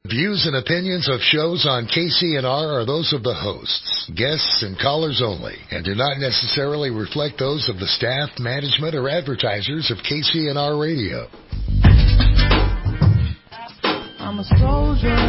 Views and opinions of shows on KCNR are those of the hosts, guests, and callers only, and do not necessarily reflect those of the staff, management, or advertisers of KCNR Radio. I'm a soldier.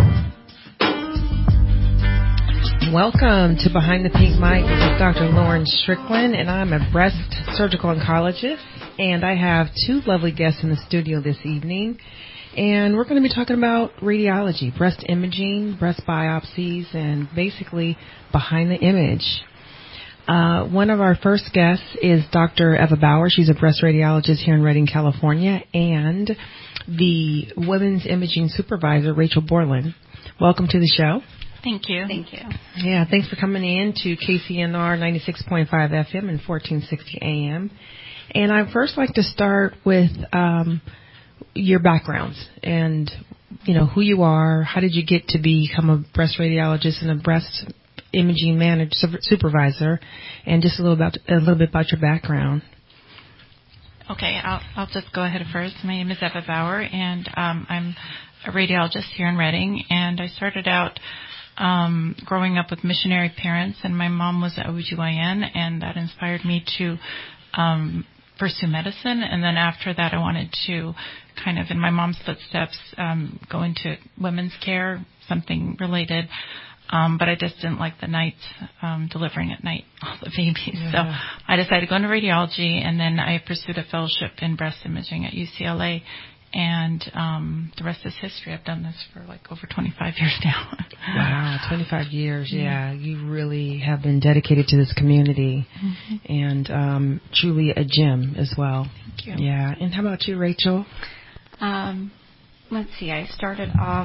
Welcome to Behind the Pink Mic. This is Dr. Lauren Strickland, and I'm a breast surgical oncologist, and I have two lovely guests in the studio this evening. And we're going to be talking about radiology, breast imaging, breast biopsies, and basically behind the image. One of our first guests is Dr. Eva Bauer. She's a breast radiologist here in Redding, California, and the women's imaging supervisor, Rachel Borland. Welcome to the show. Thank you. Thank you. Yeah, thanks for coming in to KCNR 96.5 FM and 1460 AM. And I'd first like to start with your backgrounds and, you know, who you are, how did you get to become a breast radiologist and a breast imaging supervisor, and just a little bit about your background. Okay, I'll just go ahead first. My name is Eva Bauer, and I'm a radiologist here in Redding, and I started out growing up with missionary parents, and my mom was an OBGYN, and that inspired me to pursue medicine. And then after that, I wanted to kind of, in my mom's footsteps, go into women's care, something related. But I just didn't like the nights, delivering at night, all the babies. Yeah. So I decided to go into radiology, and then I pursued a fellowship in breast imaging at UCLA. And the rest is history. I've done this for like over 25 years now. Wow, 25 years. Yeah, you really have been dedicated to this community, and truly a gem as well. Thank you. Yeah. And how about you, Rachel? Let's see. I started off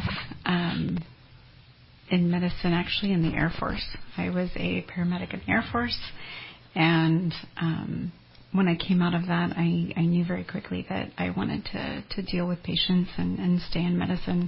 in medicine, actually, in the Air Force. I was a paramedic in the Air Force, and when I came out of that, I knew very quickly that I wanted to deal with patients and stay in medicine.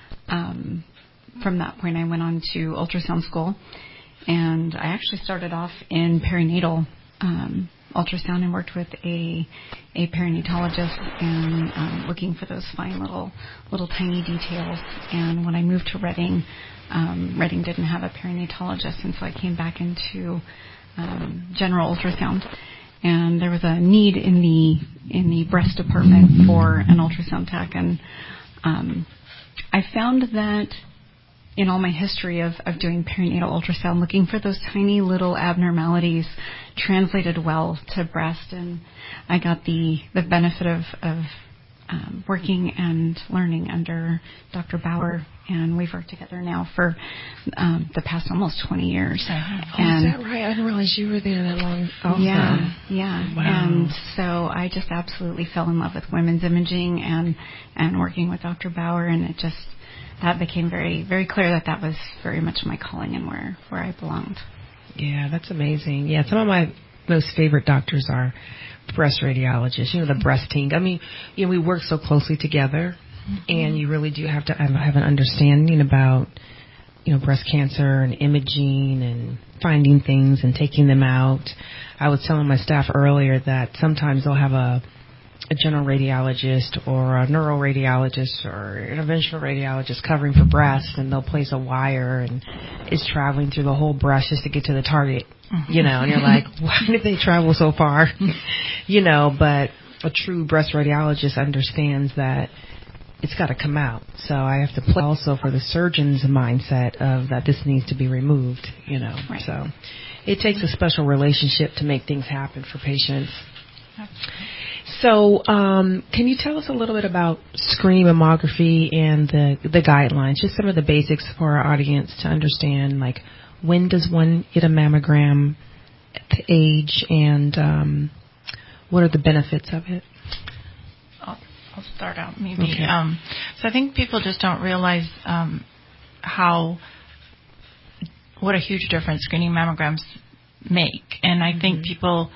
From that point, I went on to ultrasound school, and I actually started off in perinatal ultrasound and worked with a perinatologist and looking for those fine little tiny details. And when I moved to Redding, Redding didn't have a perinatologist, and so I came back into general ultrasound. And there was a need in the breast department for an ultrasound tech, and I found that in all my history of doing perinatal ultrasound, looking for those tiny little abnormalities translated well to breast, and I got the benefit of working and learning under Dr. Bauer, and we've worked together now for the past almost 20 years. Oh, and is that right? I didn't realize you were there that long. Also. Yeah. Wow. And so I just absolutely fell in love with women's imaging and working with Dr. Bauer, and it just that became very, very clear that was very much my calling and where I belonged. Yeah, that's amazing. Yeah, some of my most favorite doctors are breast radiologists, you know, the breast team. I mean, you know, we work so closely together, and you really do have to have an understanding about, you know, breast cancer and imaging and finding things and taking them out. I was telling my staff earlier that sometimes they'll have a general radiologist or a neuroradiologist or interventional radiologist covering for breast, and they'll place a wire and it's traveling through the whole breast just to get to the target, you know, and you're like, why did they travel so far? You know, but a true breast radiologist understands that it's got to come out. So I have to play also for the surgeon's mindset of that this needs to be removed, you know. Right. So it takes a special relationship to make things happen for patients. So can you tell us a little bit about screening mammography and the guidelines, just some of the basics for our audience to understand, like when does one get a mammogram, the age, and what are the benefits of it? I'll start out maybe. Okay. So I think people just don't realize what a huge difference screening mammograms make. And I think people,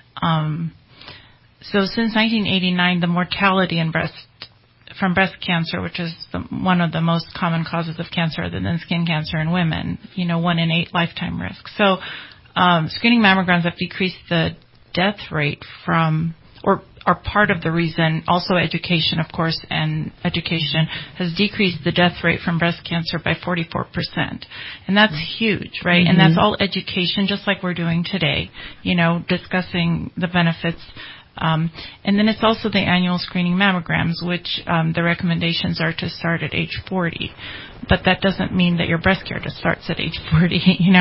so since 1989, the mortality from breast cancer, which is one of the most common causes of cancer other than skin cancer in women, 1 in 8 lifetime risk. So screening mammograms have decreased the death rate from, or are part of the reason. Also education, of course, and education has decreased the death rate from breast cancer by 44%. And that's huge, right? And that's all education, just like we're doing today, discussing the benefits. And then it's also the annual screening mammograms, which the recommendations are to start at age 40. But that doesn't mean that your breast care just starts at age 40,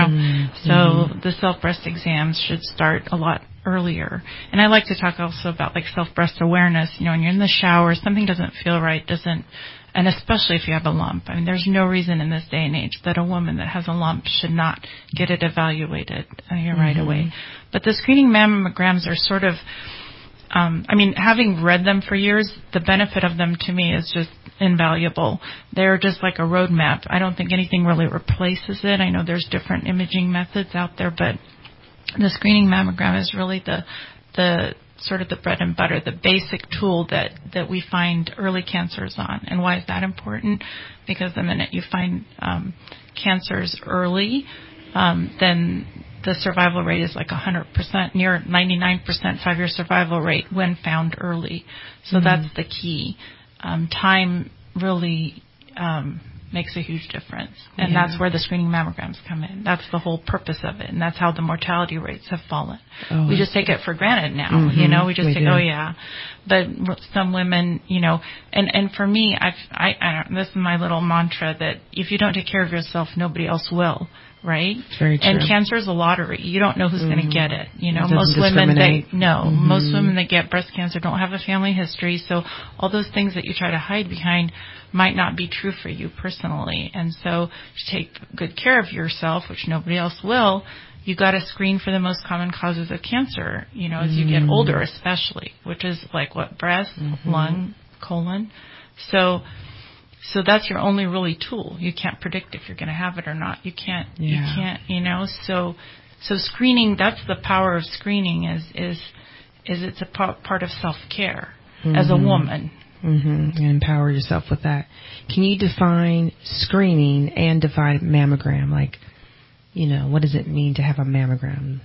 So the self-breast exams should start a lot earlier. And I like to talk also about like self-breast awareness. When you're in the shower, something doesn't feel right, and especially if you have a lump. I mean, there's no reason in this day and age that a woman that has a lump should not get it evaluated right away. But the screening mammograms are sort of, having read them for years, the benefit of them to me is just invaluable. They're just like a roadmap. I don't think anything really replaces it. I know there's different imaging methods out there, but the screening mammogram is really the sort of the bread and butter, the basic tool that we find early cancers on. And why is that important? Because the minute you find cancers early, then the survival rate is like 100%, near 99% 5-year survival rate when found early. So that's the key. Time really makes a huge difference. And that's where the screening mammograms come in. That's the whole purpose of it. And that's how the mortality rates have fallen. We just take it for granted now, we just think, But some women, and for me, I this is my little mantra that if you don't take care of yourself, nobody else will. Right? Very true. And cancer is a lottery. You don't know who's going to get it. Most women most women that get breast cancer don't have a family history, so all those things that you try to hide behind might not be true for you personally. And so to take good care of yourself, which nobody else will, you got to screen for the most common causes of cancer, as you get older especially, which is like what, breast, lung, colon. So that's your only really tool. You can't predict if you're going to have it or not. You can't, So screening, that's the power of screening is it's a part of self-care as a woman. And empower yourself with that. Can you define screening and define mammogram? Like, what does it mean to have a mammogram?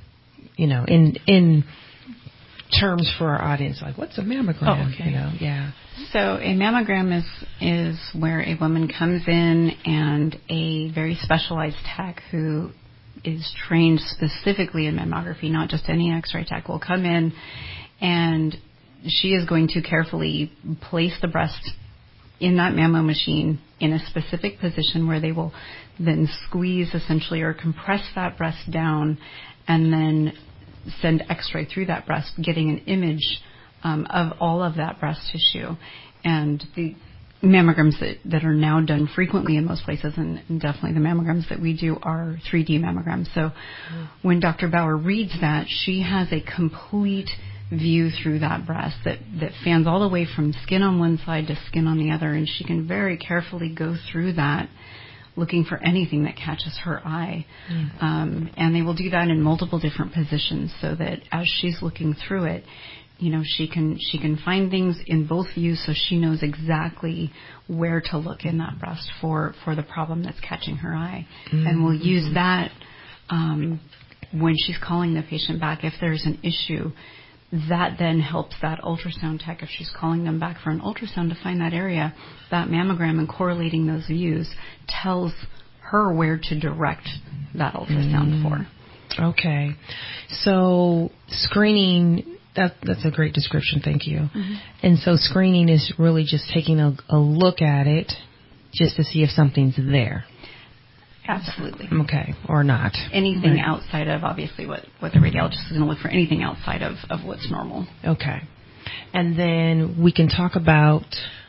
In terms for our audience, like what's a mammogram? Oh, okay. So a mammogram is where a woman comes in and a very specialized tech who is trained specifically in mammography, not just any X-ray tech, will come in and she is going to carefully place the breast in that mammo machine in a specific position where they will then squeeze essentially or compress that breast down and then send X-ray through that breast, getting an image of all of that breast tissue. And the mammograms that are now done frequently in most places, and definitely the mammograms that we do, are 3D mammograms. So when Dr. Bauer reads that, she has a complete view through that breast that fans all the way from skin on one side to skin on the other, and she can very carefully go through that looking for anything that catches her eye. And they will do that in multiple different positions so that as she's looking through it, she can find things in both views so she knows exactly where to look in that breast for the problem that's catching her eye. And we'll use that when she's calling the patient back if there's an issue. That then helps that ultrasound tech, if she's calling them back for an ultrasound, to find that area. That mammogram and correlating those views tells her where to direct that ultrasound for. Okay. So screening, that's a great description. Thank you. And so screening is really just taking a look at it just to see if something's there. Absolutely. Okay, or not. Anything outside of, obviously, what the radiologist is going to look for, anything outside of what's normal. Okay. And then we can talk about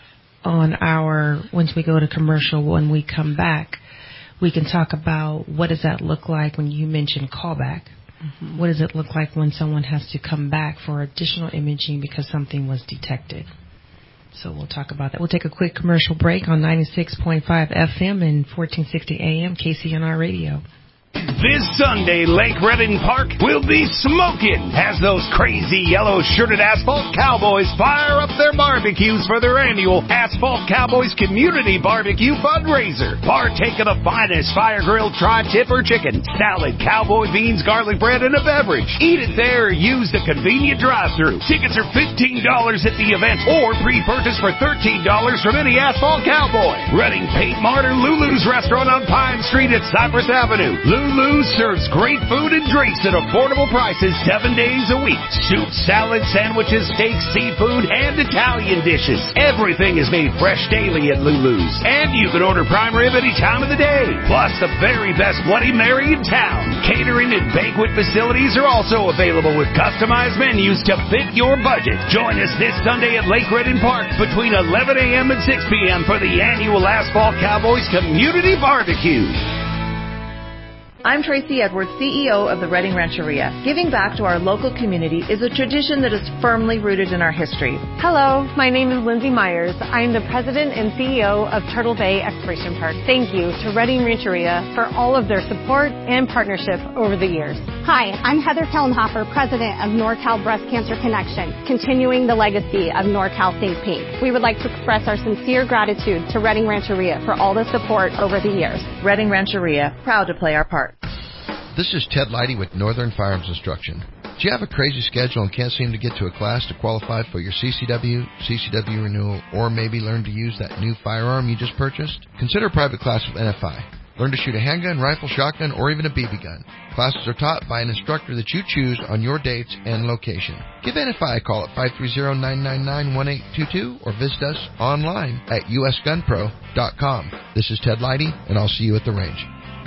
once we go to commercial, when we come back, we can talk about what does that look like when you mentioned callback. What does it look like when someone has to come back for additional imaging because something was detected? So we'll talk about that. We'll take a quick commercial break on 96.5 FM and 1460 AM KCNR Radio. This Sunday, Lake Redding Park will be smoking as those crazy yellow-shirted Asphalt Cowboys fire up their barbecues for their annual Asphalt Cowboys Community Barbecue Fundraiser. Partake of the finest fire-grilled tri-tip or chicken, salad, cowboy beans, garlic bread, and a beverage. Eat it there or use the convenient drive-thru. Tickets are $15 at the event or pre-purchase for $13 from any Asphalt Cowboy. Redding Paint Mart or Lulu's Restaurant on Pine Street at Cypress Avenue. Lulu serves great food and drinks at affordable prices 7 days a week. Soup, salad, sandwiches, steaks, seafood, and Italian dishes. Everything is made fresh daily at Lulu's. And you can order prime rib any time of the day. Plus the very best Bloody Mary in town. Catering and banquet facilities are also available with customized menus to fit your budget. Join us this Sunday at Lake Redding Park between 11 a.m. and 6 p.m. for the annual Asphalt Cowboys Community Barbecue. I'm Tracy Edwards, CEO of the Redding Rancheria. Giving back to our local community is a tradition that is firmly rooted in our history. Hello, my name is Lindsay Myers. I am the president and CEO of Turtle Bay Exploration Park. Thank you to Redding Rancheria for all of their support and partnership over the years. Hi, I'm Heather Kellenhofer, president of NorCal Breast Cancer Connection, continuing the legacy of NorCal Think Pink. We would like to express our sincere gratitude to Redding Rancheria for all the support over the years. Redding Rancheria, proud to play our part. This is Ted Leidy with Northern Firearms Instruction. Do you have a crazy schedule and can't seem to get to a class to qualify for your CCW renewal, or maybe learn to use that new firearm you just purchased? Consider a private class with NFI. Learn to shoot a handgun, rifle, shotgun, or even a BB gun. Classes are taught by an instructor that you choose on your dates and location. Give NFI a call at 530-999-1822 or visit us online at usgunpro.com. This is Ted Leidy, and I'll see you at the range.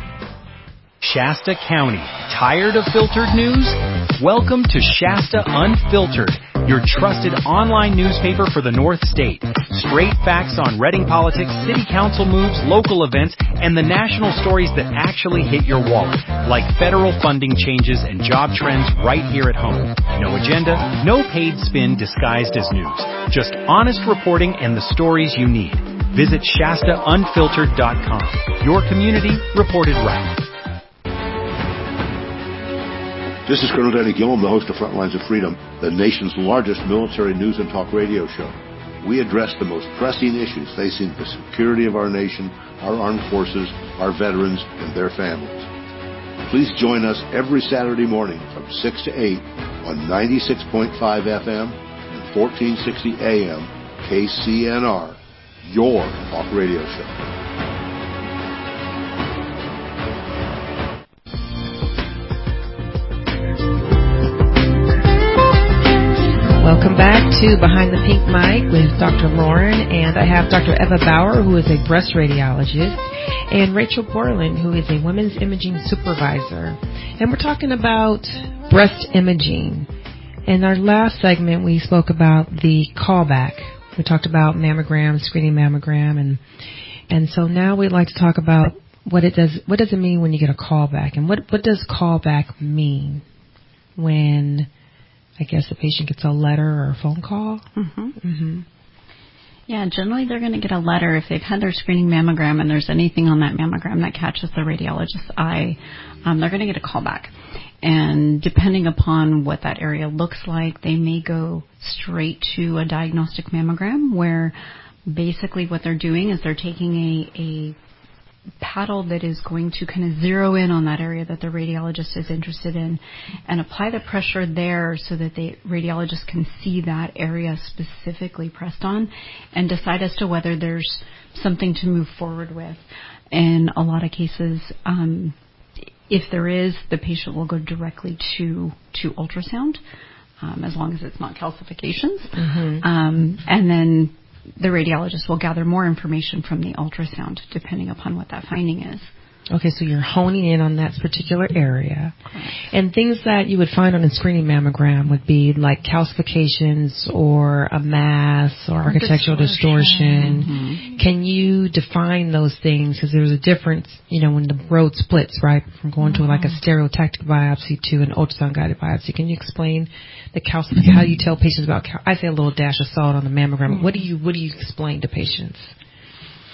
Shasta County. Tired of filtered news? Welcome to Shasta Unfiltered, your trusted online newspaper for the North State. Straight facts on Redding politics, city council moves, local events, and the national stories that actually hit your wallet, like federal funding changes and job trends right here at home. No agenda, no paid spin disguised as news. Just honest reporting and the stories you need. Visit ShastaUnfiltered.com. Your community reported right. This is Colonel Danny Gillum, the host of Frontlines of Freedom, the nation's largest military news and talk radio show. We address the most pressing issues facing the security of our nation, our armed forces, our veterans, and their families. Please join us every Saturday morning from 6 to 8 on 96.5 FM and 1460 AM KCNR, your talk radio show. Welcome back to Behind the Pink Mic with Dr. Lauren, and I have Dr. Eva Bauer, who is a breast radiologist, and Rachel Borland, who is a women's imaging supervisor. And we're talking about breast imaging. In our last segment, we spoke about the callback. We talked about mammogram, screening mammogram, and so now we'd like to talk about what does it mean when you get a callback, and what does callback mean when, I guess, the patient gets a letter or a phone call? Yeah, generally they're going to get a letter if they've had their screening mammogram and there's anything on that mammogram that catches the radiologist's eye. They're going to get a call back. And depending upon what that area looks like, they may go straight to a diagnostic mammogram, where basically what they're doing is they're taking a paddle that is going to kind of zero in on that area that the radiologist is interested in and apply the pressure there so that the radiologist can see that area specifically pressed on and decide as to whether there's something to move forward with. In a lot of cases, if there is, the patient will go directly to ultrasound, as long as it's not calcifications. And then the radiologist will gather more information from the ultrasound, depending upon what that finding is. Okay, so you're honing in on that particular area. Correct. And things that you would find on a screening mammogram would be like calcifications or a mass or architectural distortion. Can you define those things? Because there's a difference, when the road splits, right, from going to like a stereotactic biopsy to an ultrasound-guided biopsy. Can you explain the calcification, how you tell patients about, I say a little dash of salt on the mammogram. What do you explain to patients?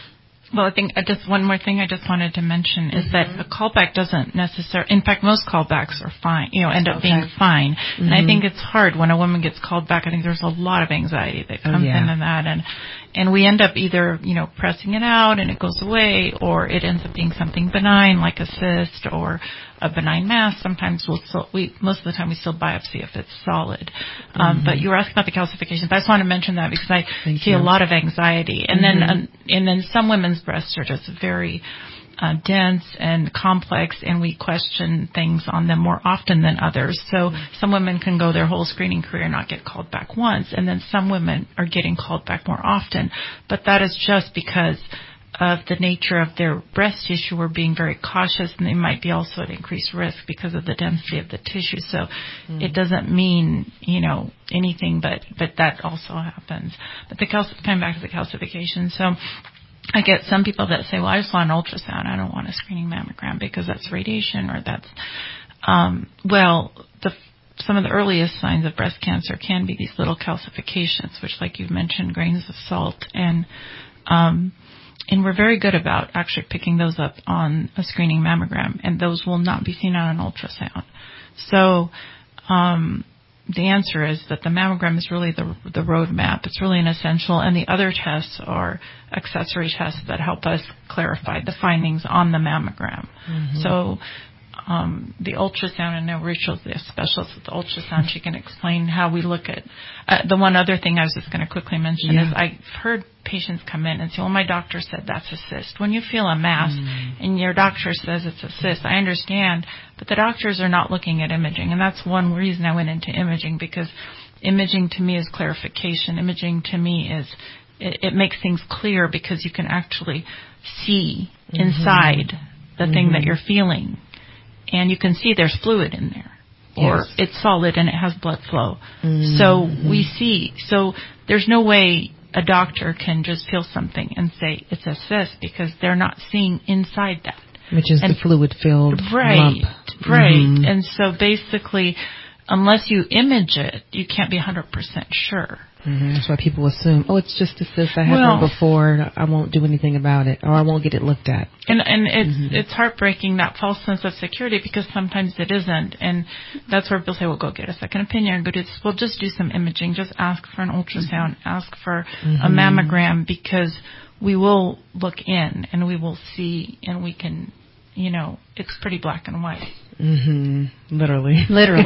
Well, I think just one more thing I just wanted to mention is that a callback doesn't necessarily, in fact, most callbacks are fine, end up being fine. And I think it's hard when a woman gets called back. I think there's a lot of anxiety that comes into that. And we end up either, pressing it out and it goes away, or it ends up being something benign like a cyst or a benign mass. Sometimes most of the time we still biopsy if it's solid. But you were asking about the calcifications. I just want to mention that because I see a lot of anxiety. And then some women's breasts are just very dense and complex, and we question things on them more often than others. So some women can go their whole screening career and not get called back once, and then some women are getting called back more often. But that is just because of the nature of their breast tissue. We're being very cautious, and they might be also at increased risk because of the density of the tissue. So it doesn't mean, anything, but that also happens. But coming back to the calcification, so I get some people that say, well, I just want an ultrasound. I don't want a screening mammogram because that's radiation or that's, some of the earliest signs of breast cancer can be these little calcifications, which, like you've mentioned, grains of salt. And we're very good about actually picking those up on a screening mammogram, and those will not be seen on an ultrasound. So, the answer is that the mammogram is really the roadmap. It's really an essential, and the other tests are accessory tests that help us clarify the findings on the mammogram. So the ultrasound, and now Rachel's the specialist with the ultrasound. She can explain how we look at the one other thing I was just going to quickly mention is I've heard patients come in and say, well, my doctor said that's a cyst. When you feel a mass and your doctor says it's a cyst, I understand, but the doctors are not looking at imaging, and that's one reason I went into imaging, because imaging to me is clarification. Imaging to me is it makes things clear because you can actually see inside the thing that you're feeling. And you can see there's fluid in there, or it's solid and it has blood flow. So we see. So there's no way a doctor can just feel something and say it's a cyst, because they're not seeing inside that. Which is the fluid-filled lump. Right. And so basically, unless you image it, you can't be 100% sure. That's why people assume, it's just a cyst. I had one before. I won't do anything about it, or I won't get it looked at. And it's heartbreaking, that false sense of security, because sometimes it isn't. And that's where people say, well, go get a second opinion. Go do this. Well, just do some imaging. Just ask for an ultrasound. Ask for a mammogram, because we will look in and we will see, and we can, it's pretty black and white. Literally.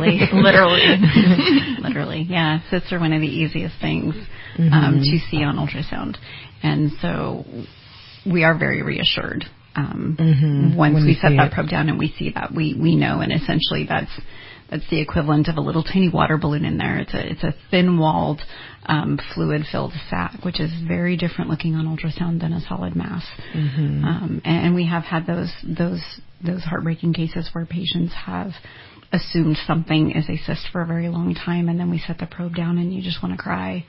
Yeah, cysts are one of the easiest things to see on ultrasound, and so we are very reassured once we set that probe down and we see that we know, and essentially that's the equivalent of a little tiny water balloon in there. It's a thin-walled, fluid-filled sac, which is very different looking on ultrasound than a solid mass. And we have had those heartbreaking cases where patients have assumed something is a cyst for a very long time, and then we set the probe down and you just want to cry.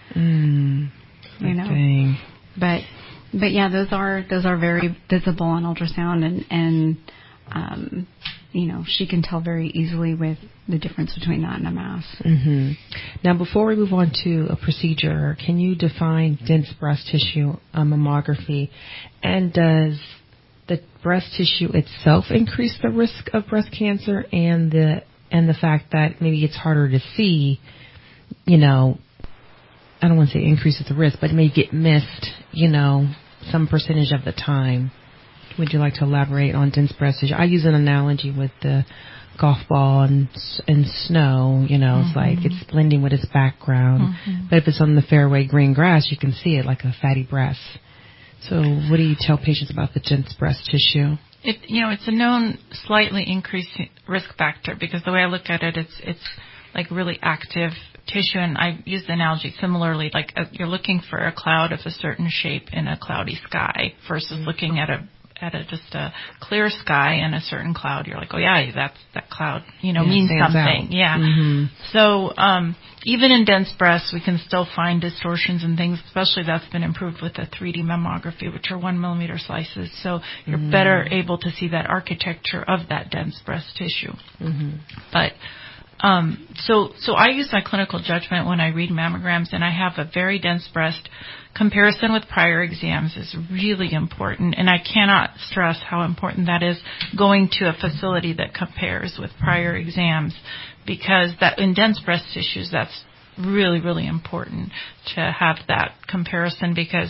Dang. But yeah, those are very visible on ultrasound, and she can tell very easily with the difference between that and a mass. Now, before we move on to a procedure, can you define dense breast tissue mammography? And does the breast tissue itself increase the risk of breast cancer, and the fact that maybe it's harder to see, I don't want to say increases the risk, but it may get missed, some percentage of the time? Would you like to elaborate on dense breast tissue? I use an analogy with the golf ball and snow. It's like it's blending with its background. But if it's on the fairway green grass, you can see it like a fatty breast. So what do you tell patients about the dense breast tissue? It's a known slightly increased risk factor, because the way I look at it, it's like really active tissue, and I use the analogy similarly, like you're looking for a cloud of a certain shape in a cloudy sky versus looking at just a clear sky and a certain cloud. You're like, oh yeah, that cloud, means something. Yeah. So, even in dense breasts, we can still find distortions and things, especially that's been improved with the 3D mammography, which are 1 millimeter slices. So you're better able to see that architecture of that dense breast tissue. But, So I use my clinical judgment when I read mammograms, and I have a very dense breast. Comparison with prior exams is really important, and I cannot stress how important that is, going to a facility that compares with prior exams, because that in dense breast tissues, that's really, really important to have that comparison, because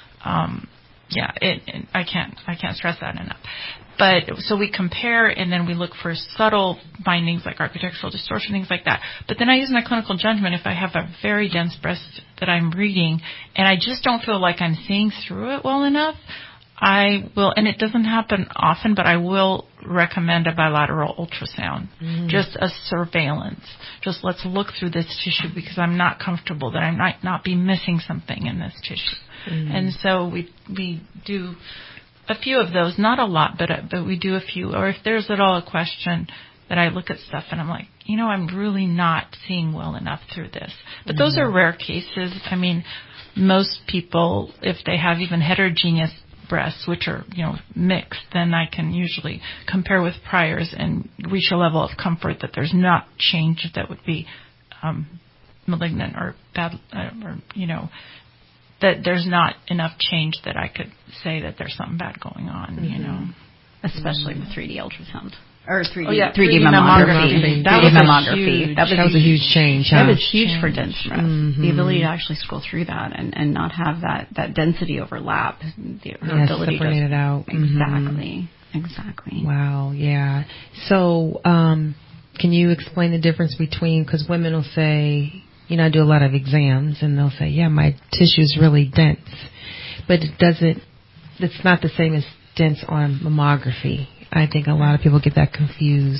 I can't stress that enough. But so we compare, and then we look for subtle findings like architectural distortion, things like that. But then I use my clinical judgment. If I have a very dense breast that I'm reading, and I just don't feel like I'm seeing through it well enough, I will, and it doesn't happen often, but I will recommend a bilateral ultrasound, just a surveillance. Just let's look through this tissue, because I'm not comfortable that I might not be missing something in this tissue. And so we do a few of those, not a lot, but we do a few. Or if there's at all a question that I look at stuff and I'm like, I'm really not seeing well enough through this. But those are rare cases. I mean, most people, if they have even heterogeneous breasts, which are, mixed, then I can usually compare with priors and reach a level of comfort that there's not change that would be malignant or bad, or, that there's not enough change that I could say that there's something bad going on, Especially with 3D ultrasound. Or 3D, 3D mammography. That was a huge change. That was huge for dense breast. The ability to actually scroll through that and not have that density overlap. Her ability separate it out. Exactly. Wow, yeah. So, can you explain the difference between, because women will say, I do a lot of exams, and they'll say, yeah, my tissue's really dense. But it's not the same as dense on mammography. I think a lot of people get that confused.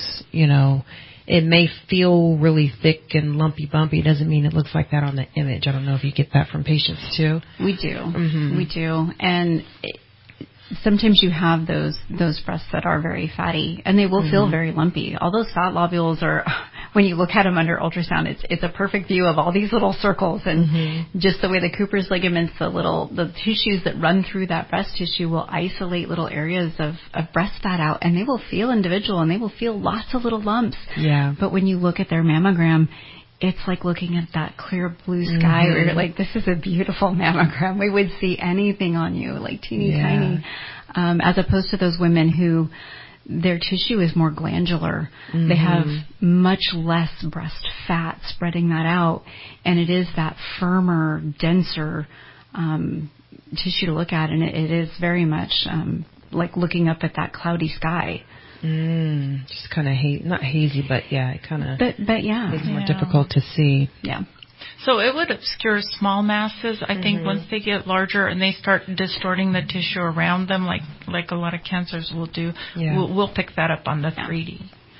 It may feel really thick and lumpy bumpy. It doesn't mean it looks like that on the image. I don't know if you get that from patients too. We do. We do. And sometimes you have those breasts that are very fatty, and they will feel very lumpy. All those fat lobules are, when you look at them under ultrasound, it's a perfect view of all these little circles, and just the way the Cooper's ligaments, the tissues that run through that breast tissue will isolate little areas of breast fat out, and they will feel individual, and they will feel lots of little lumps. Yeah. But when you look at their mammogram, it's like looking at that clear blue sky where you're like, this is a beautiful mammogram. We would see anything on you, like teeny tiny. As opposed to those women who their tissue is more glandular. They have much less breast fat spreading that out. And it is that firmer, denser tissue to look at. And it is very much like looking up at that cloudy sky. Just kind of not hazy, but it kind of but makes it more difficult to see. Yeah. So it would obscure small masses. I think once they get larger and they start distorting the tissue around them, like a lot of cancers will do, we'll pick that up on the 3D.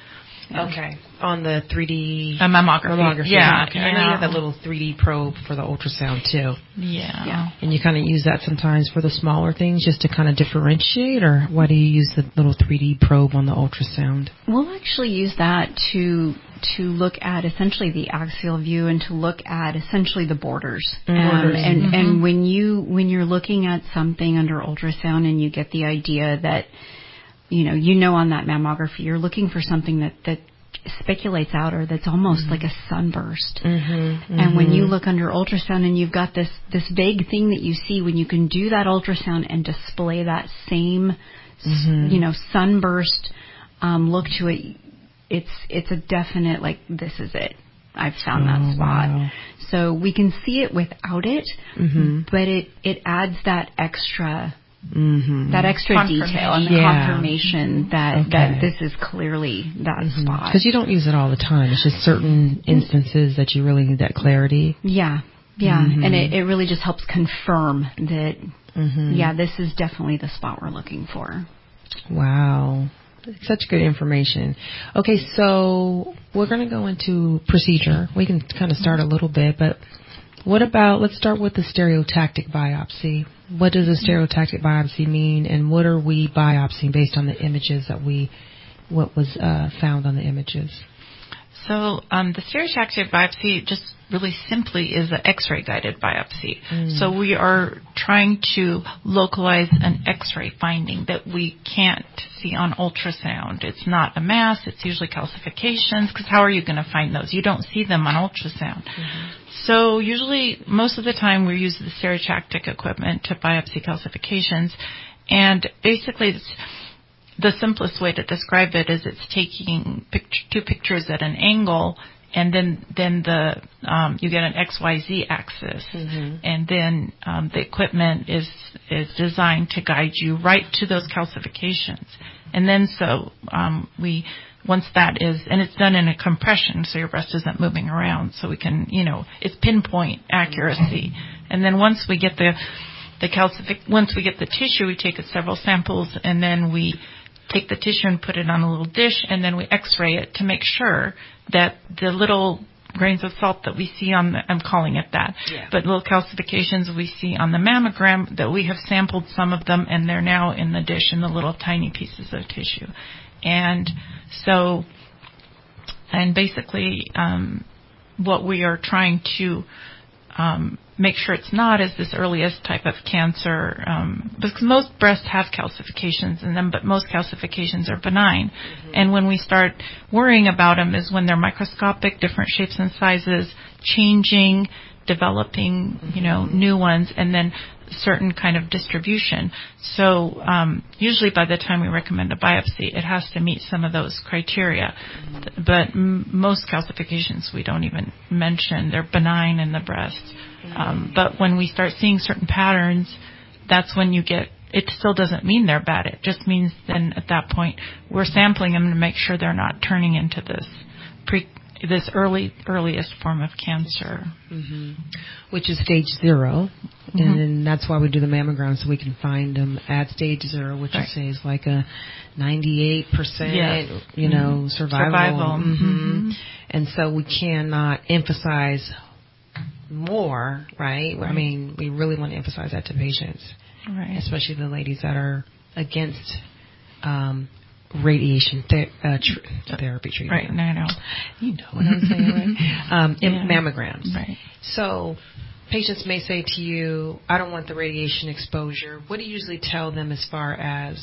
Okay. On the 3D mammography. Yeah. Okay. I know you have that little 3D probe for the ultrasound too. Yeah. And you kind of use that sometimes for the smaller things just to kind of differentiate, or why do you use the little 3D probe on the ultrasound? We'll actually use that to look at essentially the axial view and to look at essentially the borders. And when you're looking at something under ultrasound and you get the idea that on that mammography, you're looking for something that speculates out, or that's almost like a sunburst. And when you look under ultrasound and you've got this vague thing that you see, when you can do that ultrasound and display that same, sunburst look to it, it's a definite, like, this is it. I've found that spot. Wow. So we can see it without it, but it adds that extra detail and the confirmation that this is clearly that spot. Because you don't use it all the time. It's just certain instances that you really need that clarity. Yeah. And it really just helps confirm that, this is definitely the spot we're looking for. Wow. Such good information. Okay, so we're going to go into procedure. We can kind of start a little bit, but let's start with the stereotactic biopsy. What does a stereotactic biopsy mean, and what are we biopsying based on the images what was found on the images? So the stereotactic biopsy just really simply is an X-ray guided biopsy. So we are trying to localize an X-ray finding that we can't biopsy on ultrasound. It's not a mass. It's usually calcifications, because how are you going to find those? You don't see them on ultrasound. Mm-hmm. So usually, most of the time, we use the stereotactic equipment to biopsy calcifications. And basically, the simplest way to describe it is it's taking two pictures at an angle, and then you get an XYZ axis, mm-hmm. and then the equipment is designed to guide you right to those calcifications. And then once that is, and it's done in a compression, so your breast isn't moving around, so we can, it's pinpoint accuracy. And then once we get once we get the tissue, we take several samples, and then we take the tissue and put it on a little dish, and then we x-ray it to make sure that the little grains of salt that we see I'm calling it that, but little calcifications we see on the mammogram, that we have sampled some of them, and they're now in the dish in the little tiny pieces of tissue. And so, and basically, what we are trying to make sure it's not is this earliest type of cancer, because most breasts have calcifications in them, but most calcifications are benign. Mm-hmm. And when we start worrying about them is when they're microscopic, different shapes and sizes, changing, developing, new ones, and then certain kind of distribution. So usually by the time we recommend a biopsy, it has to meet some of those criteria. Mm-hmm. But most calcifications we don't even mention. They're benign in the breast. But when we start seeing certain patterns, that's when it still doesn't mean they're bad. It just means then at that point we're sampling them to make sure they're not turning into this earliest form of cancer. Mm-hmm. Which is stage 0. Mm-hmm. And then that's why we do the mammogram, so we can find them at stage 0, which you say is like a 98%, survival. Mm-hmm. And so we cannot emphasize more, right? I mean, we really want to emphasize that to patients, right? Especially the ladies that are against radiation therapy treatment. Right, no, I know. You know what I'm saying, right? Mammograms. Right. So patients may say to you, I don't want the radiation exposure. What do you usually tell them as far as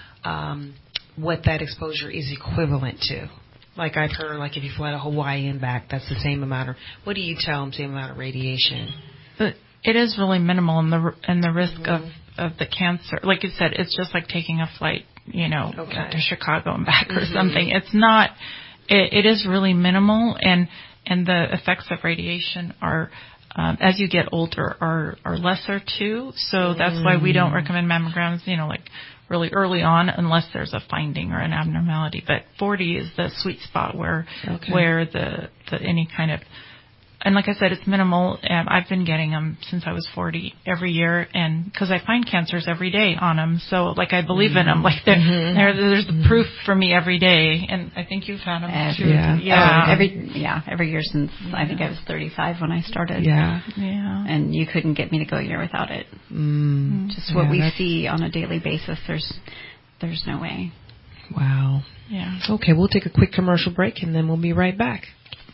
what that exposure is equivalent to? Like I've heard, like if you fly to Hawaii and back, that's the same amount of. What do you tell them? Same amount of radiation. But it is really minimal, and the risk of the cancer. Like you said, it's just like taking a flight, to Chicago and back or something. It's not. It is really minimal, and the effects of radiation are, as you get older, are lesser too. So that's why we don't recommend mammograms. Like really early on, unless there's a finding or an abnormality. But 40 is the sweet spot where the any kind of, and like I said, it's minimal. I've been getting them since I was 40 every year, and because I find cancers every day on them, so like I believe in them. Like there's the proof for me every day, and I think you've had them too. Every year since I think I was 35 when I started. And you couldn't get me to go a year without it. Just what we see on a daily basis. There's no way. Wow. Yeah. Okay, we'll take a quick commercial break, and then we'll be right back.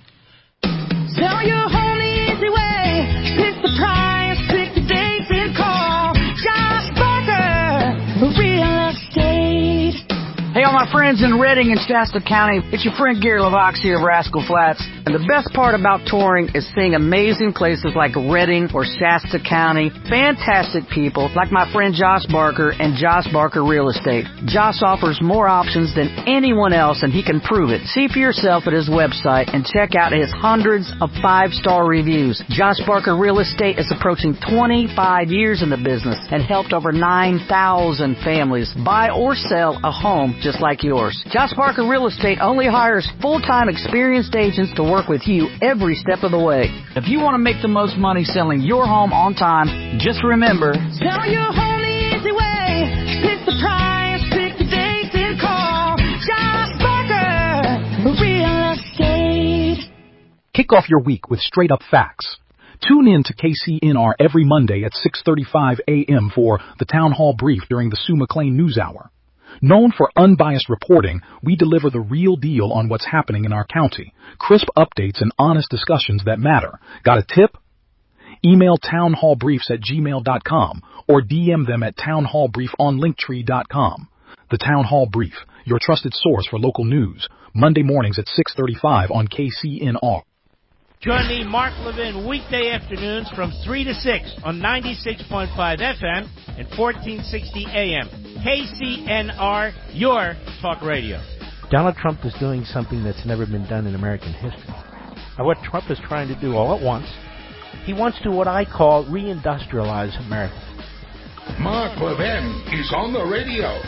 Sell your home the easy way. Pick the price, pick the dates, and call Josh Barker, Real Estate. Hey, all my friends in Redding and Shasta County, it's your friend Gary LaVox here of Rascal Flats. And the best part about touring is seeing amazing places like Redding or Shasta County. Fantastic people like my friend Josh Barker and Josh Barker Real Estate. Josh offers more options than anyone else, and he can prove it. See for yourself at his website and check out his hundreds of 5-star reviews. Josh Barker Real Estate is approaching 25 years in the business and helped over 9,000 families buy or sell a home just like yours. Josh Barker Real Estate only hires full-time experienced agents to work with you every step of the way. If you want to make the most money selling your home on time, just remember, sell your home the easy way. Pick the price, pick the date, and call Josh Barker, Real Estate. Kick off your week with straight up facts. Tune in to KCNR every Monday at 6:35 a.m. for the Town Hall Brief during the Sue McLean News Hour. Known for unbiased reporting, we deliver the real deal on what's happening in our county, crisp updates and honest discussions that matter. Got a tip? Email townhallbriefs@gmail.com or DM them at townhallbrief on linktree.com. The Town Hall Brief, your trusted source for local news, Monday mornings at 6:35 on KCNR. Join me, Mark Levin, weekday afternoons from 3 to 6 on 96.5 FM and 1460 AM. KCNR, your talk radio. Donald Trump is doing something that's never been done in American history. And what Trump is trying to do all at once, he wants to what I call reindustrialize America. Mark Levin is on the radio.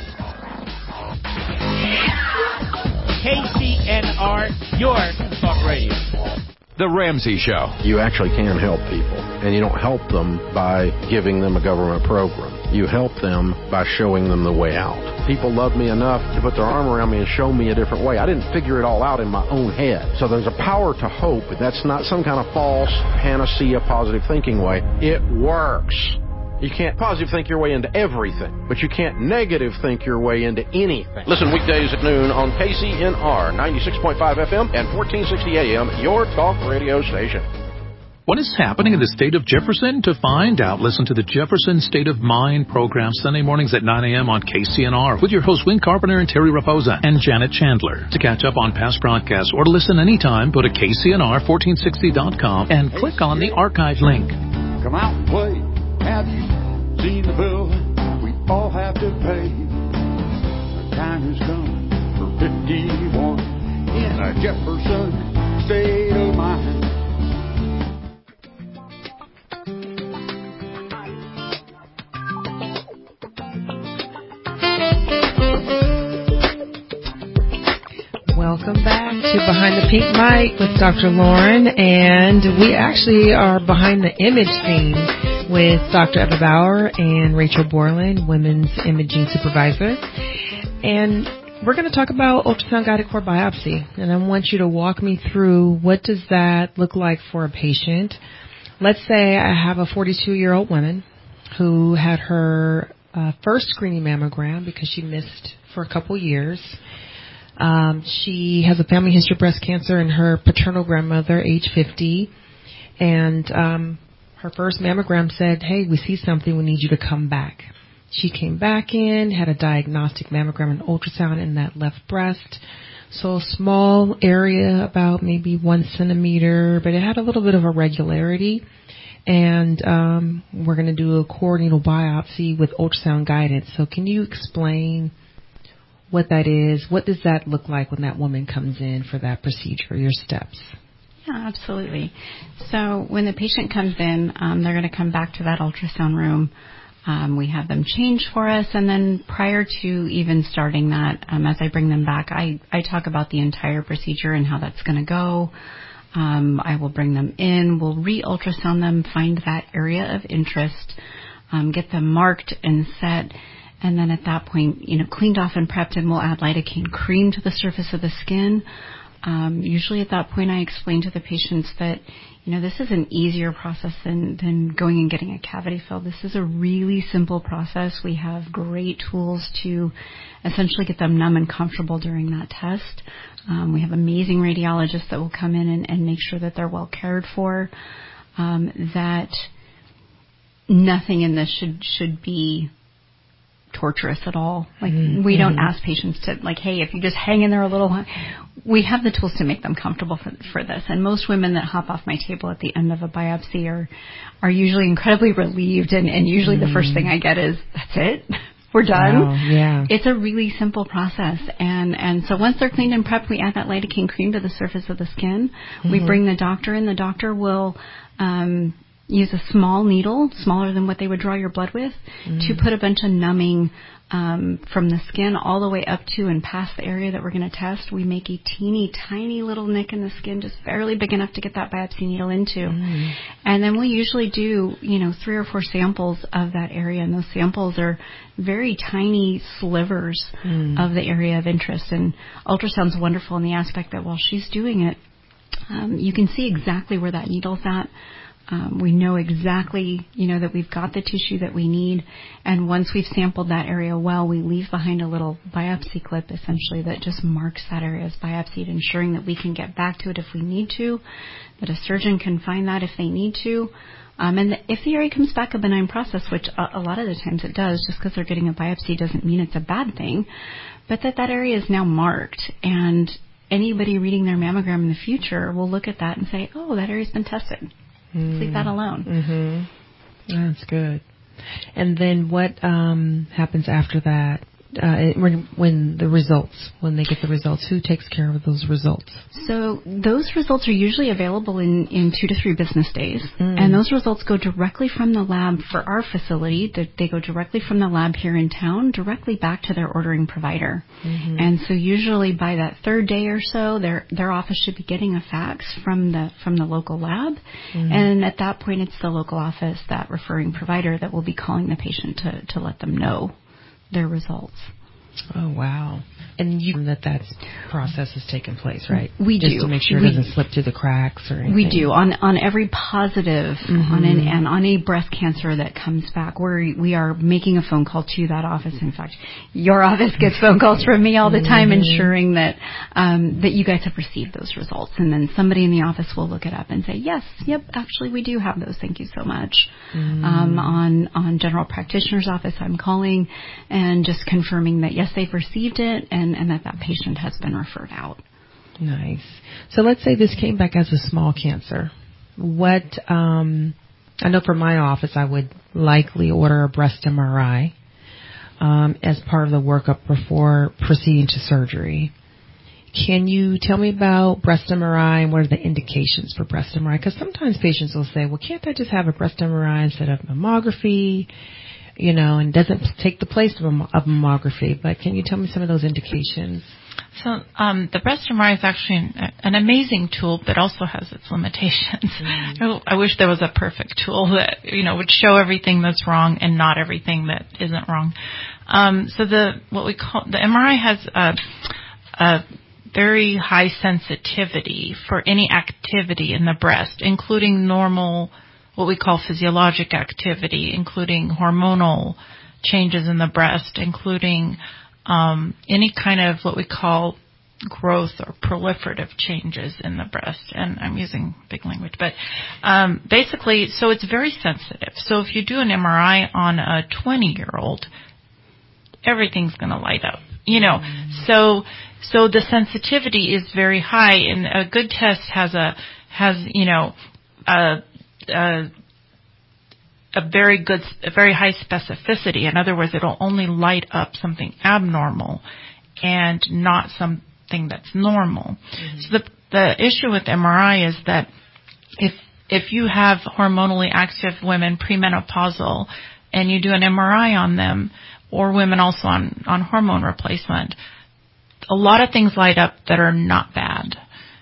KCNR, your talk radio. The Ramsey Show. You actually can help people, and you don't help them by giving them a government program. You help them by showing them the way out. People love me enough to put their arm around me and show me a different way. I didn't figure it all out in my own head. So there's a power to hope, and that's not some kind of false panacea positive thinking way. It works. You can't positive think your way into everything, but you can't negative think your way into anything. Listen weekdays at noon on KCNR 96.5 FM and 1460 AM, your talk radio station. What is happening in the state of Jefferson? To find out, listen to the Jefferson State of Mind program Sunday mornings at 9 a.m. on KCNR with your hosts Win Carpenter and Terry Raposa and Janet Chandler. To catch up on past broadcasts or to listen anytime, go to KCNR1460.com and click on the archive link. Come out and play. Have you seen the bill we all have to pay? The time has come for 51 in a Jefferson state of mind. Welcome back to Behind the Pink Mic with Dr. Lauren, and we actually are behind the image scene with Dr. Eva Bauer and Rachel Borland, Women's Imaging Supervisor. And we're going to talk about ultrasound-guided core biopsy, and I want you to walk me through what does that look like for a patient. Let's say I have a 42-year-old woman who had her first screening mammogram because she missed for a couple years. She has a family history of breast cancer and her paternal grandmother, age 50, and her first mammogram said, hey, we see something, we need you to come back. She came back in, had a diagnostic mammogram and ultrasound in that left breast. So a small area, about maybe 1 centimeter, but it had a little bit of irregularity. And we're going to do a core needle biopsy with ultrasound guidance. So can you explain what that is? What does that look like when that woman comes in for that procedure, your steps? Yeah, absolutely. So when the patient comes in, they're going to come back to that ultrasound room. We have them change for us, and then prior to even starting that, as I bring them back, I talk about the entire procedure and how that's going to go. I will bring them in, we'll re-ultrasound them, find that area of interest, get them marked and set, and then at that point, cleaned off and prepped, and we'll add lidocaine cream to the surface of the skin. Usually at that point I explain to the patients that, this is an easier process than going and getting a cavity filled. This is a really simple process. We have great tools to essentially get them numb and comfortable during that test. We have amazing radiologists that will come in and make sure that they're well cared for, that nothing in this should be torturous at all. We don't ask patients to, hey, if you just hang in there a little, we have the tools to make them comfortable for this. And most women that hop off my table at the end of a biopsy are usually incredibly relieved, and usually the first thing I get is, that's it? We're done? Wow, yeah. It's a really simple process. And so once they're cleaned and prepped, we add that lidocaine cream to the surface of the skin. We bring the doctor in. The doctor will use a small needle, smaller than what they would draw your blood with, to put a bunch of numbing from the skin all the way up to and past the area that we're going to test. We make a teeny tiny little nick in the skin, just barely big enough to get that biopsy needle into. And then we usually do, 3 or 4 samples of that area, and those samples are very tiny slivers of the area of interest. And ultrasound's wonderful in the aspect that while she's doing it, you can see exactly where that needle's at. We know exactly, that we've got the tissue that we need. And once we've sampled that area well, we leave behind a little biopsy clip, essentially, that just marks that area as biopsied, ensuring that we can get back to it if we need to, that a surgeon can find that if they need to. And if the area comes back a benign process, which a lot of the times it does, just because they're getting a biopsy doesn't mean it's a bad thing, but that area is now marked, and anybody reading their mammogram in the future will look at that and say, oh, that area's been tested. Leave that alone. That's good. And then what happens after that? When they get the results, who takes care of those results? So those results are usually available in 2 to 3 business days, and those results go directly from the lab for our facility. They go directly from the lab here in town, directly back to their ordering provider. And so usually by that 3rd day or so, their office should be getting a fax from the local lab, and at that point, it's the local office, that referring provider, that will be calling the patient to let them know their results. Oh, wow. And that process has taken place, right? We do. Just to make sure it doesn't slip through the cracks or anything. We do. On every positive, on a breast cancer that comes back, we are making a phone call to that office. In fact, your office gets phone calls from me all the time ensuring that you guys have received those results. And then somebody in the office will look it up and say, yes, yep, actually we do have those. Thank you so much. On general practitioner's office, I'm calling and just confirming that, yes, they've received it and that patient has been referred out. Nice. So let's say this came back as a small cancer. What, I know for my office, I would likely order a breast MRI as part of the workup before proceeding to surgery. Can you tell me about breast MRI and what are the indications for breast MRI? Because sometimes patients will say, well, can't I just have a breast MRI instead of mammography? And doesn't take the place of mammography. But can you tell me some of those indications? So the breast MRI is actually an amazing tool, but also has its limitations. I wish there was a perfect tool that would show everything that's wrong and not everything that isn't wrong. So the MRI has a very high sensitivity for any activity in the breast, including normal, what we call physiologic activity, including hormonal changes in the breast, including any kind of what we call growth or proliferative changes in the breast. And I'm using big language, but basically, so it's very sensitive. So if you do an MRI on a 20-year-old, everything's going to light up, So the sensitivity is very high, and a good test has a very high specificity. In other words, it'll only light up something abnormal and not something that's normal. So the issue with MRI is that if you have hormonally active women, premenopausal, and you do an MRI on them, or women also on hormone replacement, a lot of things light up that are not bad.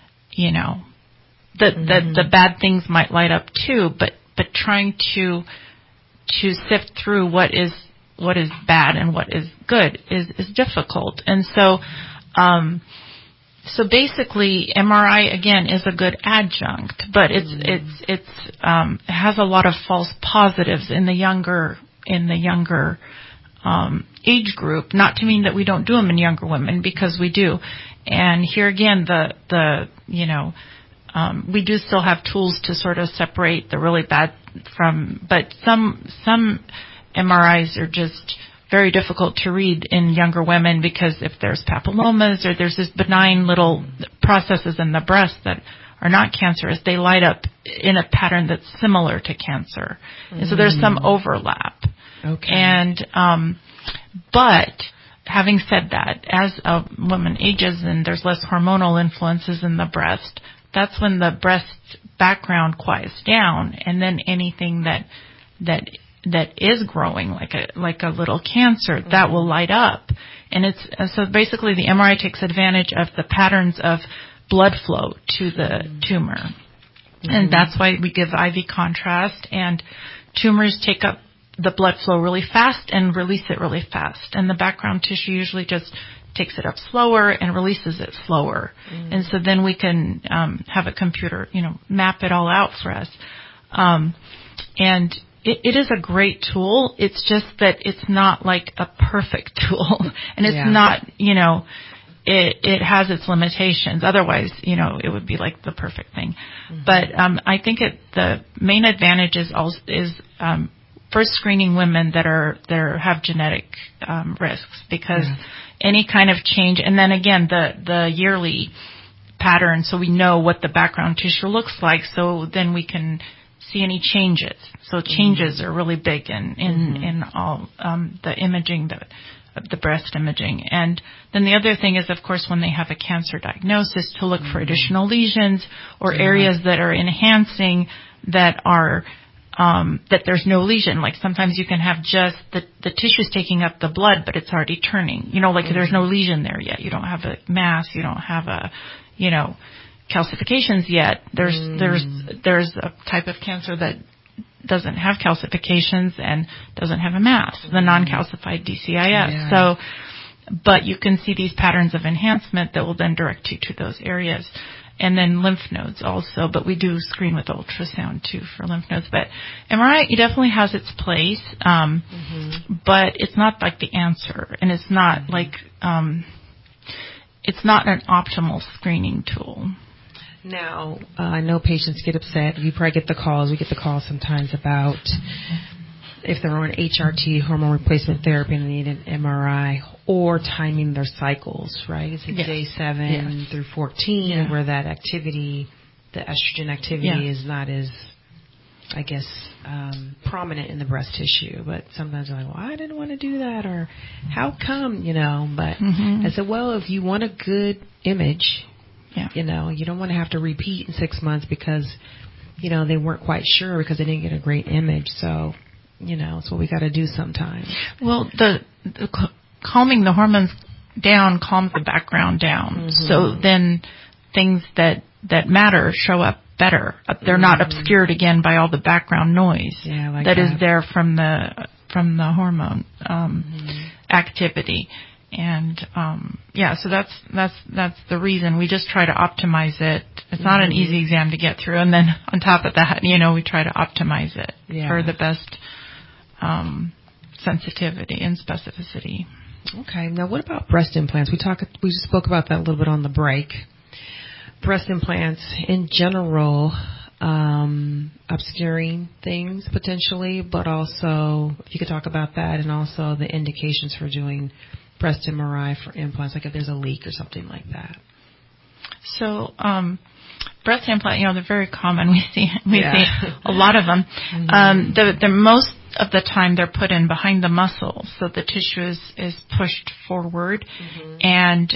The bad things might light up too, but trying to sift through what is bad and what is good is difficult. And so basically MRI again is a good adjunct, but it has a lot of false positives in the younger age group. Not to mean that we don't do them in younger women, because we do. And here again, we do still have tools to sort of separate the really bad from, but some MRIs are just very difficult to read in younger women, because if there's papillomas or there's this benign little processes in the breast that are not cancerous, they light up in a pattern that's similar to cancer. And so there's some overlap. Okay. And, but having said that, as a woman ages and there's less hormonal influences in the breast, that's when the breast background quiets down, and then anything that is growing like a little cancer, that will light up. And so basically the MRI takes advantage of the patterns of blood flow to the tumor. And that's why we give IV contrast, and tumors take up the blood flow really fast and release it really fast. And the background tissue usually just takes it up slower and releases it slower. And so then we can have a computer, map it all out for us. And it is a great tool. It's just that it's not like a perfect tool. And it's not, it has its limitations. Otherwise, it would be like the perfect thing. Mm-hmm. But I think the main advantage is first screening women that have genetic risks, because any kind of change, and then again the yearly pattern, so we know what the background tissue looks like, so then we can see any changes. So changes are really big in all the imaging, the breast imaging. And then the other thing is, of course, when they have a cancer diagnosis, to look for additional lesions or areas that are enhancing that are that there's no lesion. Like sometimes you can have just the tissue's taking up the blood, but it's already turning. There's no lesion there yet. You don't have a mass. You don't have calcifications yet. There's a type of cancer that doesn't have calcifications and doesn't have a mass, the non-calcified DCIS. Yeah. So, but you can see these patterns of enhancement that will then direct you to those areas. And then lymph nodes also, but we do screen with ultrasound too for lymph nodes. But MRI, it definitely has its place, but it's not like the answer, and it's not like it's not an optimal screening tool. Now, I know patients get upset. You probably get the calls. We get the calls sometimes about if they're on HRT, hormone replacement therapy, and they need an MRI, or timing their cycles, right? It's like day 7 through 14, where that activity, the estrogen activity, is not as, I guess, prominent in the breast tissue. But sometimes they're like, well, I didn't want to do that, or how come, But I said, well, if you want a good image, you don't want to have to repeat in 6 months because, they weren't quite sure because they didn't get a great image. So, it's what we got to do sometimes. Well, the calming the hormones down calms the background down. So then things that matter show up better. They're not obscured again by all the background noise that is there from the hormone activity. And so that's the reason. We just try to optimize it. It's not an easy exam to get through, and then on top of that, we try to optimize it for the best sensitivity and specificity. Okay. Now, what about breast implants? We just spoke about that a little bit on the break. Breast implants in general, obscuring things potentially, but also if you could talk about that, and also the indications for doing breast MRI for implants, like if there's a leak or something like that. So, breast implant, they're very common. We see a lot of them. The most of the time they're put in behind the muscle, so the tissue is pushed forward, and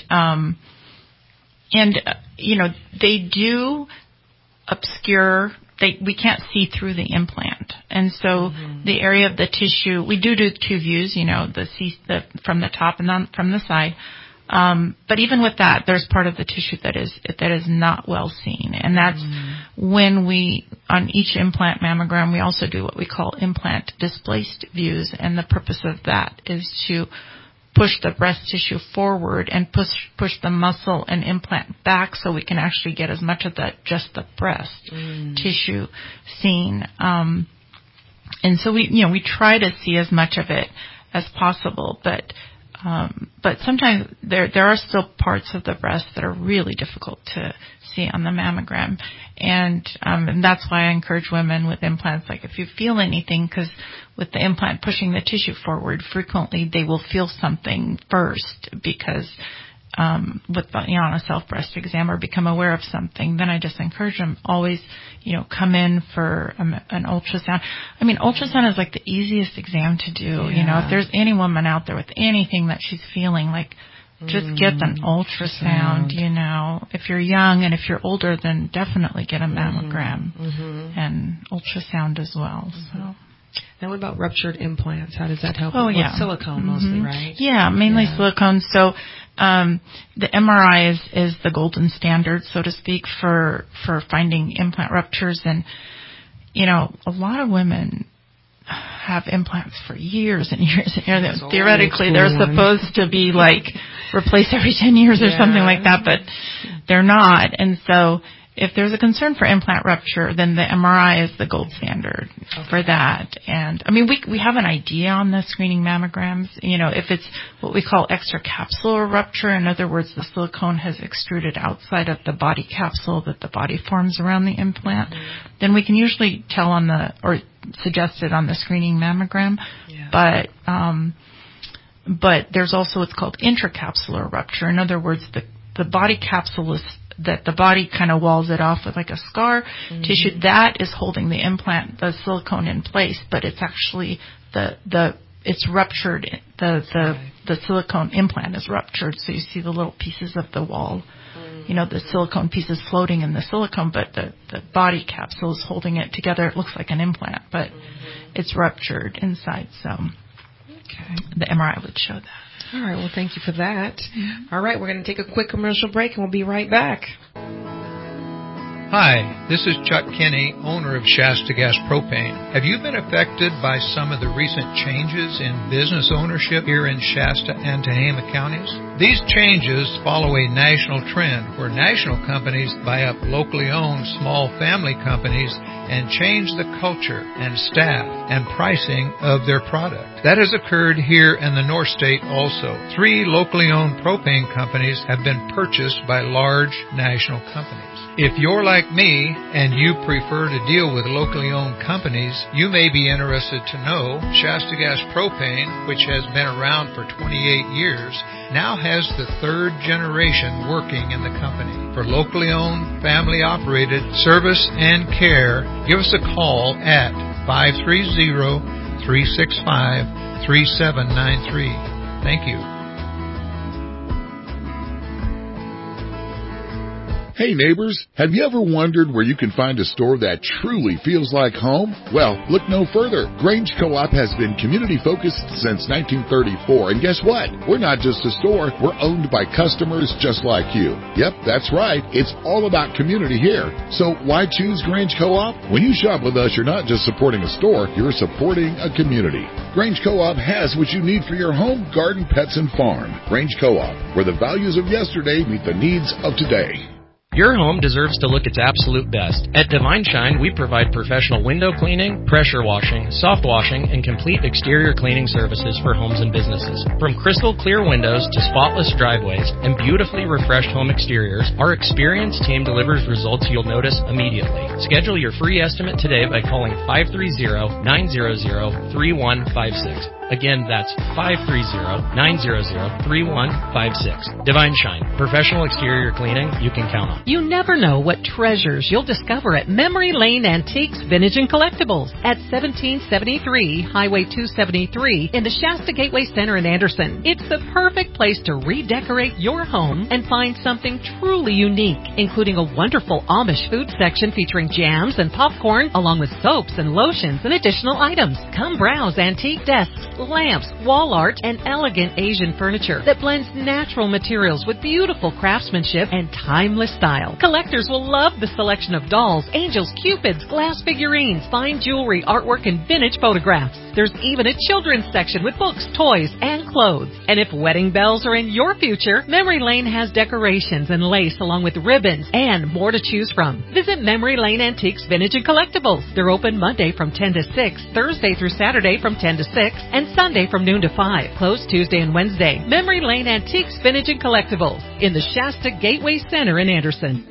they do obscure. We can't see through the implant, and so the area of the tissue, we do 2 views, from the top and then from the side. But even with that, there's part of the tissue that is not well seen, and that's when we, on each implant mammogram, we also do what we call implant displaced views, and the purpose of that is to push the breast tissue forward and push the muscle and implant back, so we can actually get as much of just the breast tissue seen. And so we try to see as much of it as possible, but sometimes there are still parts of the breast that are really difficult to see on the mammogram, and that's why I encourage women with implants, like if you feel anything, because with the implant pushing the tissue forward, frequently they will feel something first, because on a self breast exam or become aware of something, then I just encourage them always, come in for an ultrasound. I mean, ultrasound is like the easiest exam to do. If there's any woman out there with anything that she's feeling, like just get an ultrasound. If you're young, and if you're older, then definitely get a mammogram and ultrasound as well. So. Now, what about ruptured implants? How does that help? With silicone mostly, right? Yeah, mainly silicone. So the MRI is the golden standard, so to speak, for finding implant ruptures. And, a lot of women have implants for years and years and years. Theoretically, they're supposed to be like replaced every 10 years or something like that, but they're not. And so if there's a concern for implant rupture, then the MRI is the gold standard for that. And I mean, we have an idea on the screening mammograms. You know, if it's what we call extracapsular rupture, in other words, the silicone has extruded outside of the body capsule that the body forms around the implant, then we can usually tell or suggest it on the screening mammogram. Yeah. But there's also what's called intracapsular rupture. In other words, the body capsule is that the body kind of walls it off with like a scar tissue that is holding the implant, the silicone in place, but it's actually it's ruptured. The silicone implant is ruptured, so you see the little pieces of the wall. You know, the silicone pieces floating in the silicone, but the body capsule is holding it together. It looks like an implant, but it's ruptured inside. So the MRI would show that. All right. Well, thank you for that. Mm-hmm. All right. We're going to take a quick commercial break, and we'll be right back. Hi, this is Chuck Kinney, owner of Shasta Gas Propane. Have you been affected by some of the recent changes in business ownership here in Shasta and Tehama counties? These changes follow a national trend where national companies buy up locally owned small family companies and change the culture and staff and pricing of their product. That has occurred here in the North State also. 3 locally owned propane companies have been purchased by large national companies. If you're like me and you prefer to deal with locally owned companies, you may be interested to know Shasta Gas Propane, which has been around for 28 years, now has the 3rd generation working in the company. For locally owned, family operated service and care, give us a call at 530-365-3793. Thank you. Hey neighbors, have you ever wondered where you can find a store that truly feels like home? Well, look no further. Grange Co-op has been community focused since 1934, and guess what? We're not just a store, we're owned by customers just like you. Yep, that's right. It's all about community here. So why choose Grange Co-op? When you shop with us, you're not just supporting a store, you're supporting a community. Grange Co-op has what you need for your home, garden, pets, and farm. Grange Co-op, where the values of yesterday meet the needs of today. Your home deserves to look its absolute best. At Divine Shine, we provide professional window cleaning, pressure washing, soft washing, and complete exterior cleaning services for homes and businesses. From crystal clear windows to spotless driveways and beautifully refreshed home exteriors, our experienced team delivers results you'll notice immediately. Schedule your free estimate today by calling 530-900-3156. Again, that's 530-900-3156. Divine Shine, professional exterior cleaning you can count on. You never know what treasures you'll discover at Memory Lane Antiques, Vintage, and Collectibles at 1773 Highway 273 in the Shasta Gateway Center in Anderson. It's the perfect place to redecorate your home and find something truly unique, including a wonderful Amish food section featuring jams and popcorn, along with soaps and lotions and additional items. Come browse antique desks, lamps, wall art, and elegant Asian furniture that blends natural materials with beautiful craftsmanship and timeless style. Collectors will love the selection of dolls, angels, cupids, glass figurines, fine jewelry, artwork, and vintage photographs. There's even a children's section with books, toys, and clothes. And if wedding bells are in your future, Memory Lane has decorations and lace along with ribbons and more to choose from. Visit Memory Lane Antiques, Vintage, and Collectibles. They're open Monday from 10 to 6, Thursday through Saturday from 10 to 6, and Sunday from noon to 5. Closed Tuesday and Wednesday. Memory Lane Antiques, Vintage, and Collectibles in the Shasta Gateway Center in Anderson.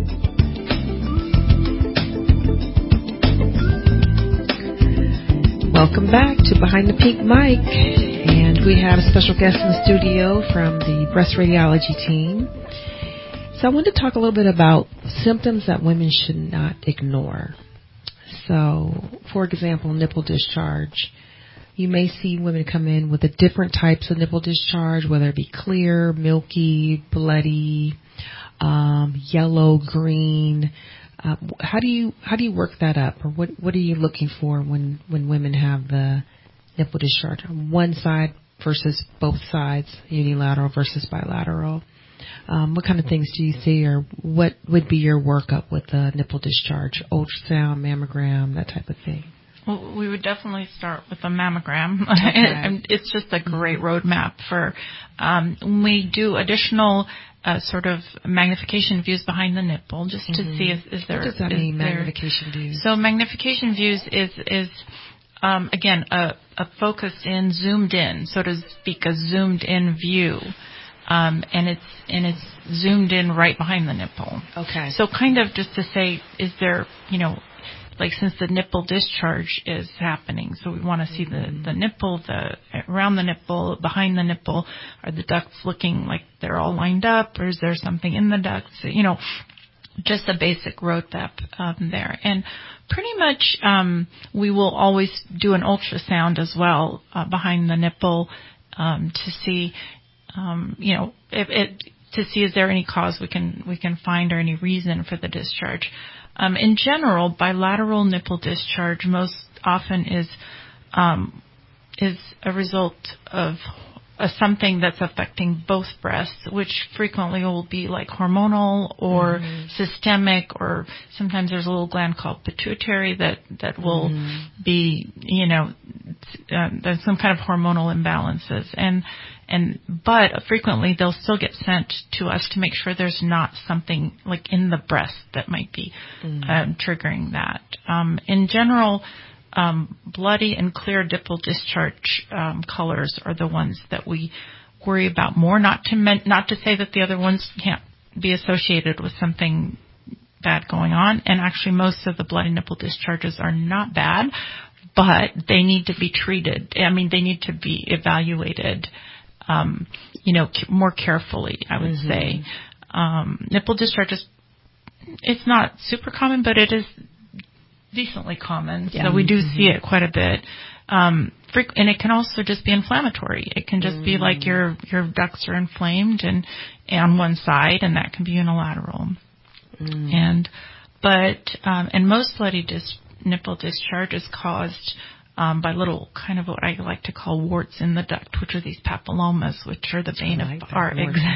Welcome back to Behind the Pink Mic, and we have a special guest in the studio from the breast radiology team. So I want to talk a little bit about symptoms that women should not ignore. So, for example, nipple discharge. You may see women come in with the different types of nipple discharge, whether it be clear, milky, bloody, yellow, green. How do you work that up, or what are you looking for when women have the nipple discharge on one side versus both sides, unilateral versus bilateral? What kind of things do you see, or what would be your workup with the nipple discharge? Ultrasound, mammogram, that type of thing. Well, we would definitely start with a mammogram. Okay. And it's just a great roadmap for when we do additional sort of magnification views behind the nipple, just to see is there. What does that mean, magnification views? So magnification views is again a focused in, zoomed in, so to speak, a zoomed in view. And it's zoomed in right behind the nipple. Okay. So kind of just to say, is there, like since the nipple discharge is happening, so we want to see the nipple, around the nipple, behind the nipple. Are the ducts looking like they're all lined up, or is there something in the ducts? Just a basic roadmap there. And pretty much we will always do an ultrasound as well behind the nipple to see, to see is there any cause we can find or any reason for the discharge. In general, bilateral nipple discharge most often is a result of something that's affecting both breasts, which frequently will be like hormonal or systemic, or sometimes there's a little gland called pituitary that will be, there's some kind of hormonal imbalances. But frequently they'll still get sent to us to make sure there's not something like in the breast that might be triggering that. In general, bloody and clear nipple discharge colors are the ones that we worry about more. Not to say that the other ones can't be associated with something bad going on. And actually, most of the bloody nipple discharges are not bad, but they need to be treated. I mean, they need to be evaluated, more carefully, I would say. Nipple discharges, it's not super common, but it is decently common. Yeah. So we do see it quite a bit. And it can also just be inflammatory. It can just be like your ducts are inflamed and on one side, and that can be unilateral. And most bloody nipple discharge is caused by little kind of what I like to call warts in the duct, which are these papillomas, which are the bane of our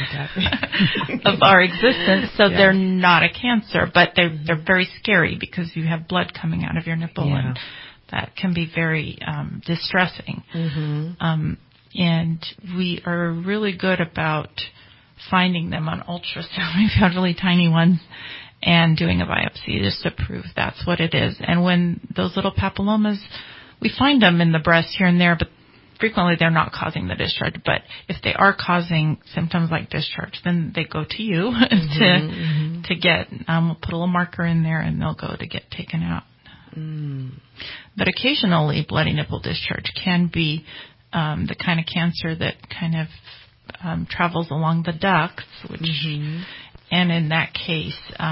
existence. So they're not a cancer, but they're very scary because you have blood coming out of your nipple, and that can be very distressing. And we are really good about finding them on ultrasound. We've got really tiny ones, and doing a biopsy just to prove that's what it is. And when those little papillomas, we find them in the breast here and there, but frequently they're not causing the discharge. But if they are causing symptoms like discharge, then they go to you to get, we'll put a little marker in there and they'll go to get taken out. But occasionally bloody nipple discharge can be the kind of cancer that kind of travels along the ducts, which, and in that case,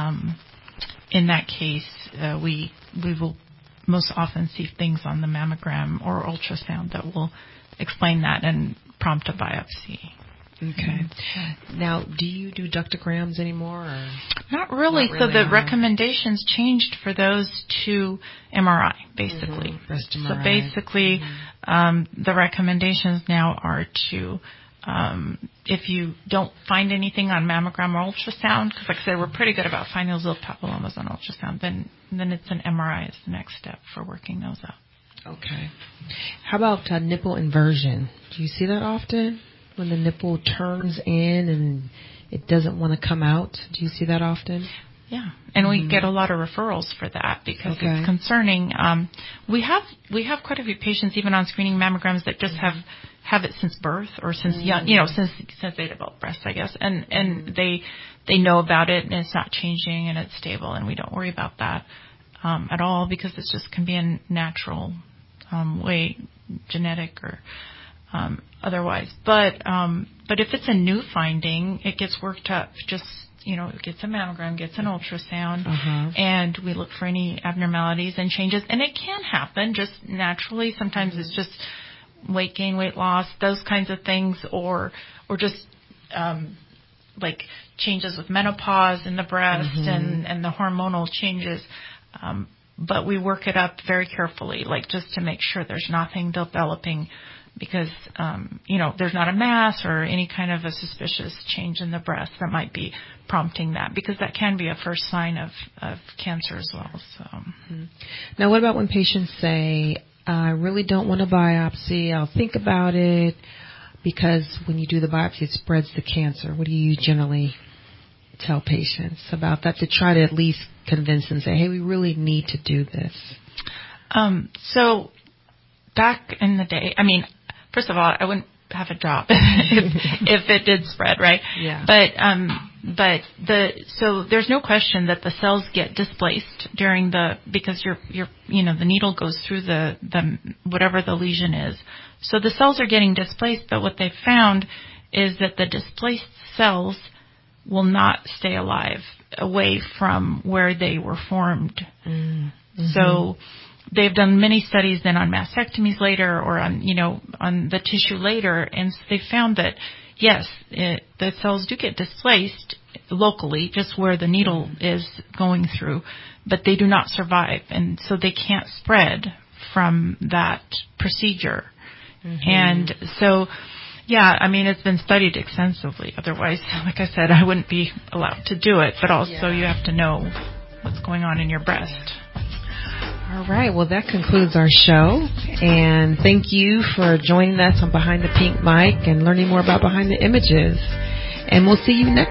we will most often see things on the mammogram or ultrasound that will explain that and prompt a biopsy. Okay. Now, do you do ductograms anymore? Or? Not really. So the recommendations changed for those to MRI, basically. Breast MRI. So basically, the recommendations now are to, if you don't find anything on mammogram or ultrasound, because like I said, we're pretty good about finding those little papillomas on ultrasound, then it's an MRI is the next step for working those up. Okay. How about nipple inversion? Do you see that often? When the nipple turns in and it doesn't want to come out? Do you see that often? Yeah, and we get a lot of referrals for that because it's concerning. We have quite a few patients even on screening mammograms that just have it since birth or since young, since they develop breasts, I guess, and they know about it and it's not changing and it's stable, and we don't worry about that at all because it just can be a natural way, genetic or otherwise. But if it's a new finding, it gets worked up. Just it gets a mammogram, gets an ultrasound, and we look for any abnormalities and changes. And it can happen just naturally. Sometimes it's just weight gain, weight loss, those kinds of things, or just like changes with menopause in the breast and the hormonal changes. But we work it up very carefully, like just to make sure there's nothing developing because, there's not a mass or any kind of a suspicious change in the breast that might be prompting that, because that can be a first sign of cancer as well. So, Now, what about when patients say, I really don't want a biopsy, I'll think about it, because when you do the biopsy, it spreads the cancer? What do you generally tell patients about that, to try to at least convince them, say, hey, we really need to do this? So back in the day, first of all, I wouldn't have a job if it did spread, right? Yeah. So there's no question that the cells get displaced because the needle goes through the whatever the lesion is. So the cells are getting displaced, but what they found is that the displaced cells will not stay alive away from where they were formed. Mm-hmm. So they've done many studies then on mastectomies later, or on the tissue later, and they found that yes, the cells do get displaced locally, just where the needle is going through, but they do not survive, and so they can't spread from that procedure. Mm-hmm. And so, yeah, it's been studied extensively. Otherwise, like I said, I wouldn't be allowed to do it, but also you have to know what's going on in your breast. All right. Well, that concludes our show. And thank you for joining us on Behind the Pink Mic and learning more about Behind the Images. And we'll see you next